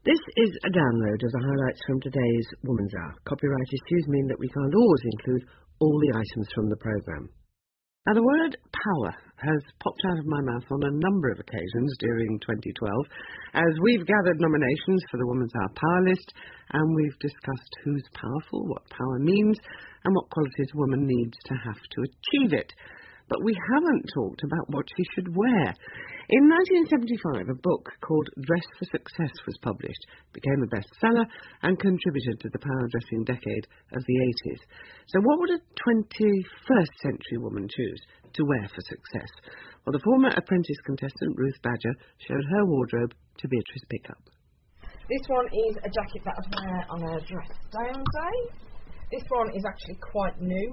This is a download of the highlights from today's Woman's Hour. Copyright issues mean that we can't always include all the items from the programme. Now, the word power has popped out of my mouth on a number of occasions during 2012 as we've gathered nominations for the Woman's Hour Power List, and we've discussed who's powerful, what power means, and what qualities a woman needs to have to achieve it. But we haven't talked about what she should wear. In 1975, a book called Dress for Success was published, became a bestseller, and contributed to the power dressing decade of the 80s. So what would a 21st century woman choose to wear for success? Well, the former Apprentice contestant Ruth Badger showed her wardrobe to Beatrice Pickup. This one is a jacket that I'd wear on a dress down day. This one is actually quite new.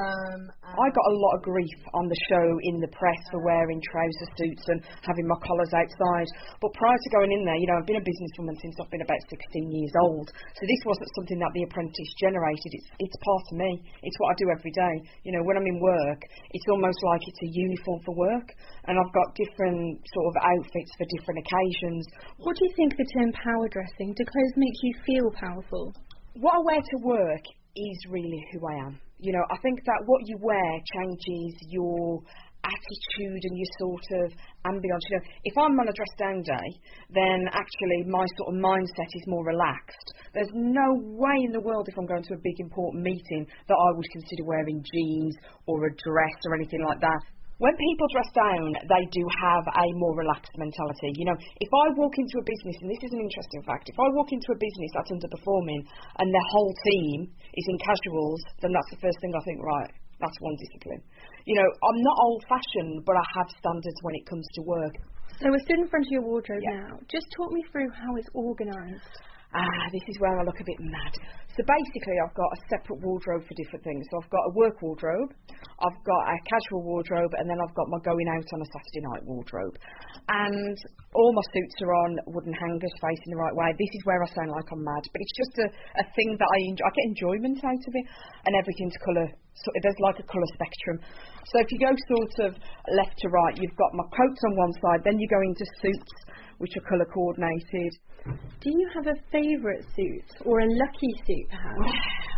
I got a lot of grief on the show in the press for wearing trouser suits and having my collars outside. But prior to going in there, I've been a businesswoman since I've been about 16 years old. So this wasn't something that The Apprentice generated. It's part of me. It's what I do every day. When I'm in work, it's almost like it's a uniform for work. And I've got different sort of outfits for different occasions. What do you think of the term power dressing? Do clothes make you feel powerful? What I wear to work is really who I am. I think that what you wear changes your attitude and your sort of ambience. If I'm on a dress down day, then actually my sort of mindset is more relaxed. There's no way in the world, if I'm going to a big important meeting, that I would consider wearing jeans or a dress or anything like that. When people dress down, they do have a more relaxed mentality. If I walk into a business, and this is an interesting fact, if I walk into a business that's underperforming and their whole team is in casuals, then that's the first thing I think, right, that's one discipline. I'm not old-fashioned, but I have standards when it comes to work. So we're stood in front of your wardrobe now. Just talk me through how it's organised. This is where I look a bit mad. So basically I've got a separate wardrobe for different things. So I've got a work wardrobe, I've got a casual wardrobe, and then I've got my going out on a Saturday night wardrobe. And all my suits are on wooden hangers facing the right way. This is where I sound like I'm mad, but it's just a thing that I enjoy. I get enjoyment out of it, and everything's colour. So there's like a colour spectrum. So if you go sort of left to right, you've got my coats on one side, then you go into suits, which are colour coordinated. Do you have a favourite suit or a lucky suit perhaps?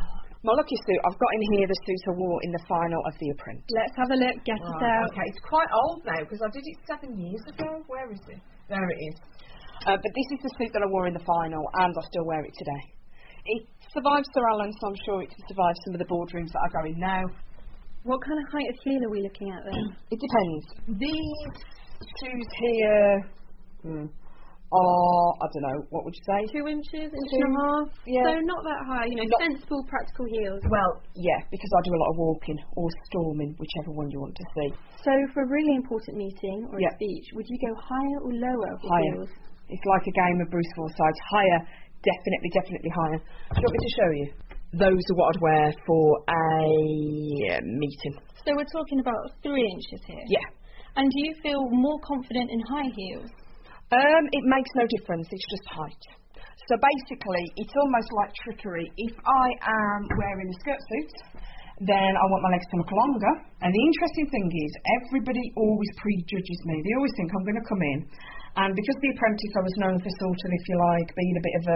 My lucky suit, I've got in here the suit I wore in the final of The Apprentice. Let's have a look, get it out. Okay, it's quite old now because I did it 7 years ago. Where is it? There it is. But this is the suit that I wore in the final, and I still wear it today. It survived Sir Alan, so I'm sure it can survive some of the boardrooms that I go in now. What kind of height of heel are we looking at then? It depends. These shoes here are, I don't know, what would you say? 2 inches, inch and a half? Yeah. So not that high, sensible, practical heels. Well, yeah, because I do a lot of walking or storming, whichever one you want to see. So for a really important meeting or a speech, would you go higher or lower with heels? It's like a game of Bruce Forsyth. Higher, definitely higher. Do you want me to show you? Those are what I'd wear for a meeting. So we're talking about 3 inches here? Yeah. And do you feel more confident in high heels? It makes no difference, it's just height. So basically, it's almost like trickery. If I am wearing a skirt suit, then I want my legs to look longer. And the interesting thing is, everybody always prejudges me. They always think I'm going to come in. And because The Apprentice, I was known for sort of, if you like, being a bit of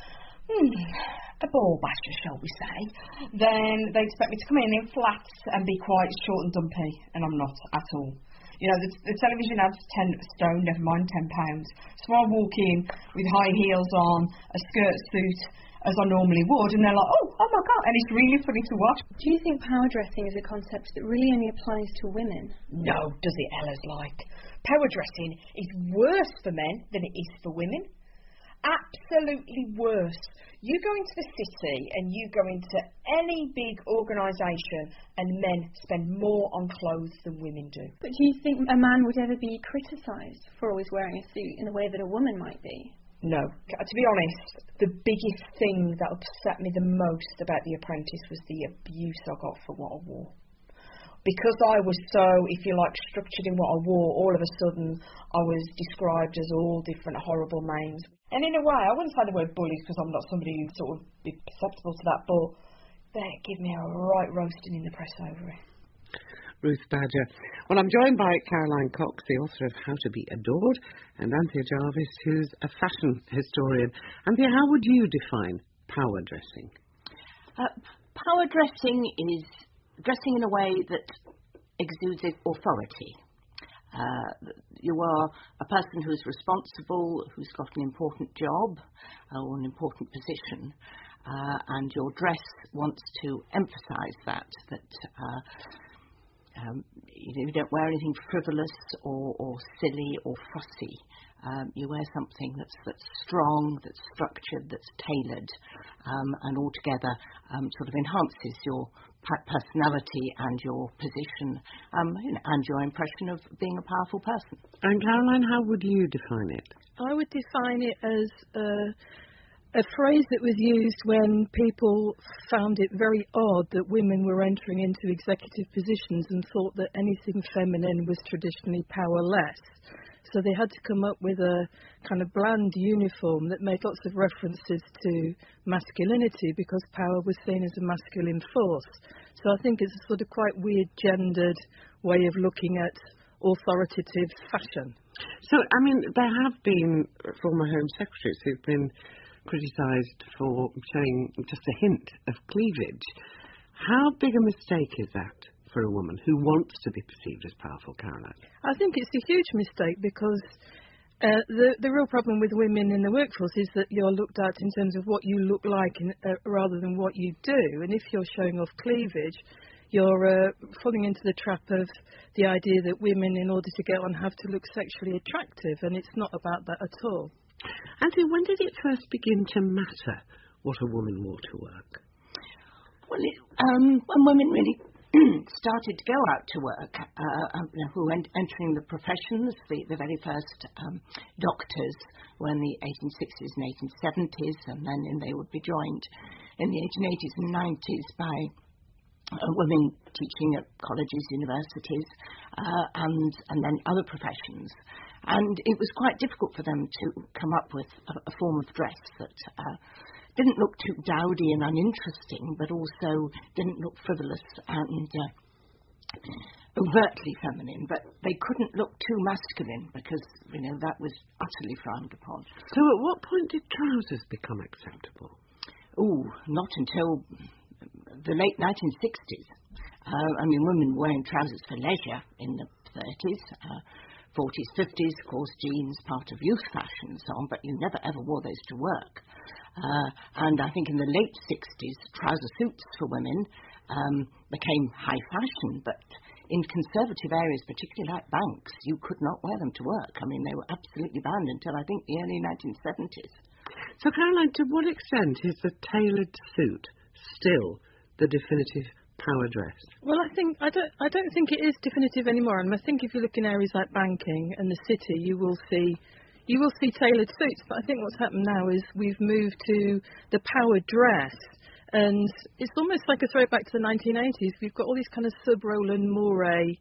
a ball basher, shall we say, then they expect me to come in flats and be quite short and dumpy, and I'm not at all. The television adds 10 stone, never mind £10. So I walk in with high heels on, a skirt suit, as I normally would, and they're like, oh my God, and it's really funny to watch. Do you think power dressing is a concept that really only applies to women? No, does it, Ella's like. Power dressing is worse for men than it is for women. Absolutely worse. You go into the city and you go into any big organisation and men spend more on clothes than women do. But do you think a man would ever be criticised for always wearing a suit in the way that a woman might be? No. To be honest, the biggest thing that upset me the most about The Apprentice was the abuse I got for what I wore. Because I was so, if you like, structured in what I wore, all of a sudden I was described as all different horrible names. And in a way, I wouldn't say the word bullies because I'm not somebody who'd sort of be perceptible to that, but they give me a right roasting in the press over it. Ruth Badger. Well, I'm joined by Caroline Cox, the author of How to Be Adored, and Anthea Jarvis, who's a fashion historian. Anthea, how would you define power dressing? Power dressing is dressing in a way that exudes authority. You are a person who's responsible, who's got an important job or an important position, and your dress wants to emphasise that you don't wear anything frivolous or silly or fussy. You wear something that's strong, that's structured, that's tailored, and altogether sort of enhances your personality and your position, and your impression of being a powerful person. And Caroline, how would you define it? I would define it as a phrase that was used when people found it very odd that women were entering into executive positions and thought that anything feminine was traditionally powerless. So they had to come up with a kind of bland uniform that made lots of references to masculinity because power was seen as a masculine force. So I think it's a sort of quite weird gendered way of looking at authoritative fashion. So, I mean, there have been former Home Secretaries who've been criticised for showing just a hint of cleavage. How big a mistake is that for a woman who wants to be perceived as powerful, Caroline? I think it's a huge mistake because the real problem with women in the workforce is that you're looked at in terms of what you look like rather than what you do. And if you're showing off cleavage, you're falling into the trap of the idea that women, in order to get on, have to look sexually attractive, and it's not about that at all. Anthony, when did it first begin to matter what a woman wore to work? Well, when women really started to go out to work, who were entering the professions, the very first doctors were in the 1860s and 1870s, and then they would be joined in the 1880s and 90s by women teaching at colleges, universities, and then other professions. And it was quite difficult for them to come up with a form of dress that didn't look too dowdy and uninteresting, but also didn't look frivolous and overtly feminine. But they couldn't look too masculine because, that was utterly frowned upon. So at what point did trousers become acceptable? Oh, not until the late 1960s. Women were wearing trousers for leisure in the 30s. 40s, 50s, of course, jeans, part of youth fashion and so on, but you never ever wore those to work. And I think in the late 60s, trouser suits for women became high fashion, but in conservative areas, particularly like banks, you could not wear them to work. They were absolutely banned until I think the early 1970s. So, Caroline, to what extent is the tailored suit still the definitive power dress? Well, I don't think it is definitive anymore. And I think if you look in areas like banking and the city, you will see tailored suits. But I think what's happened now is we've moved to the power dress, and it's almost like a throwback to the 1980s. We've got all these kind of sub-Roland Mouret,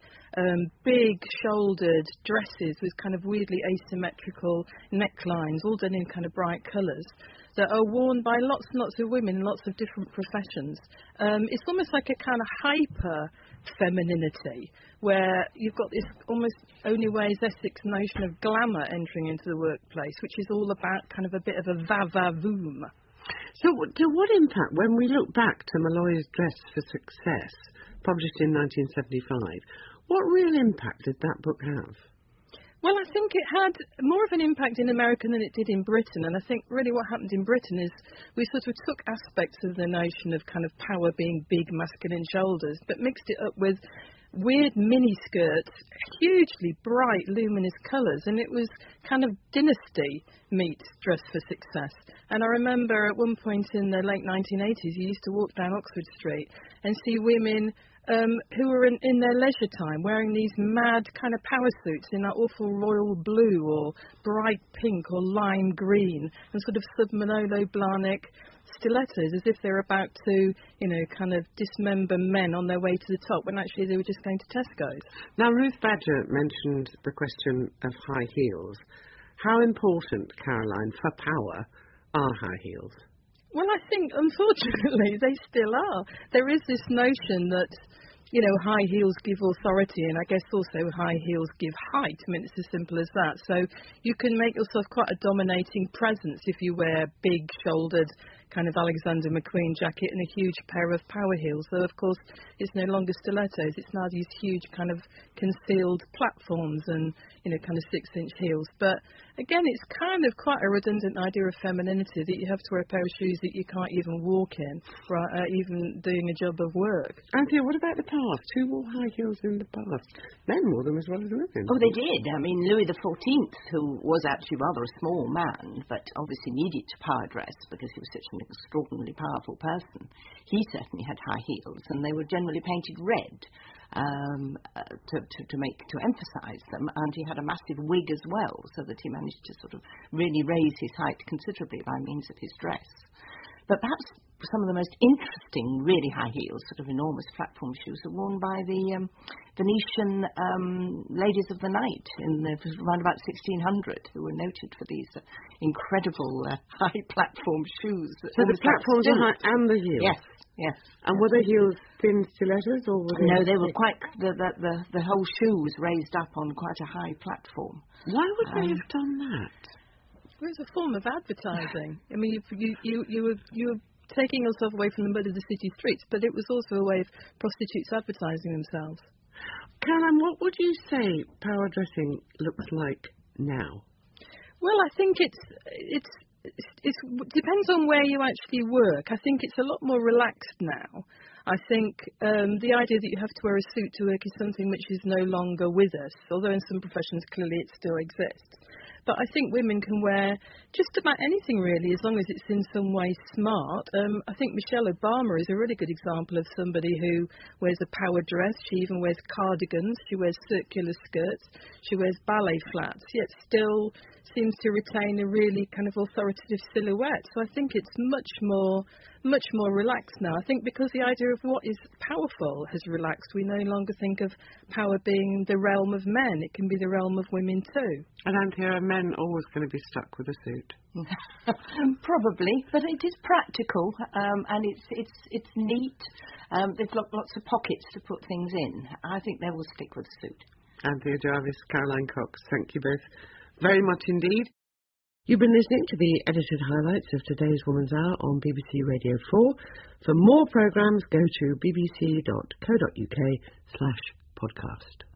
big shouldered dresses with kind of weirdly asymmetrical necklines, all done in kind of bright colours, that are worn by lots and lots of women in lots of different professions. It's almost like a kind of hyper femininity, where you've got this almost Only Ways Essex notion of glamour entering into the workplace, which is all about kind of a bit of a va-va-voom. So to what impact, when we look back to Molloy's Dress for Success, published in 1975, what real impact did that book have? Well, I think it had more of an impact in America than it did in Britain. And I think really what happened in Britain is we sort of took aspects of the notion of kind of power being big masculine shoulders, but mixed it up with weird mini skirts, hugely bright, luminous colours. And it was kind of Dynasty meets Dress for Success. And I remember at one point in the late 1980s, you used to walk down Oxford Street and see women who were in their leisure time wearing these mad kind of power suits in that awful royal blue or bright pink or lime green and sort of sub-Manolo Blahnik stilettos, as if they're about to, kind of dismember men on their way to the top, when actually they were just going to Tesco's. Now, Ruth Badger mentioned the question of high heels. How important, Caroline, for power are high heels? Well, I think, unfortunately, they still are. There is this notion that high heels give authority, and I guess also high heels give height. I mean, it's as simple as that. So you can make yourself quite a dominating presence if you wear big-shouldered kind of Alexander McQueen jacket and a huge pair of power heels. So, of course, it's no longer stilettos. It's now these huge kind of concealed platforms and, kind of 6-inch heels. But, again, it's kind of quite a redundant idea of femininity that you have to wear a pair of shoes that you can't even walk in, even doing a job of work. Anthea, what about the past? Who wore high heels in the past? Men wore them as well as women. Oh, they did. I mean, Louis XIV, who was actually rather a small man, but obviously needed to power dress because he was such an extraordinarily powerful person, he certainly had high heels, and they were generally painted red to emphasise them, and he had a massive wig as well, so that he managed to sort of really raise his height considerably by means of his dress. But perhaps some of the most interesting, really high heels, sort of enormous platform shoes, are worn by the Venetian ladies of the night around about 1600, who were noted for these incredible high platform shoes. So the platforms are high and the heels? Yes, yes. And were the heels thin stilettos, or were they... No, they were quite... The whole shoe was raised up on quite a high platform. Why would they have done that? It was a form of advertising. I mean, you were taking yourself away from the mud of the city streets, but it was also a way of prostitutes advertising themselves. Caroline, what would you say power dressing looks like now? Well, I think it depends on where you actually work. I think it's a lot more relaxed now. I think the idea that you have to wear a suit to work is something which is no longer with us, although in some professions clearly it still exists. But I think women can wear just about anything, really, as long as it's in some way smart. I think Michelle Obama is a really good example of somebody who wears a power dress. She even wears cardigans. She wears circular skirts. She wears ballet flats, yet still seems to retain a really kind of authoritative silhouette. So I think it's much more relaxed now. I think because the idea of what is powerful has relaxed, we no longer think of power being the realm of men. It can be the realm of women too. And Anthea, are men always going to be stuck with a suit? Probably, but it is practical, and it's neat. There's lots of pockets to put things in. I think they will stick with a suit. Anthea Jarvis, Caroline Cox, thank you both very much indeed. You've been listening to the edited highlights of today's Woman's Hour on BBC Radio 4. For more programmes, go to bbc.co.uk/podcast.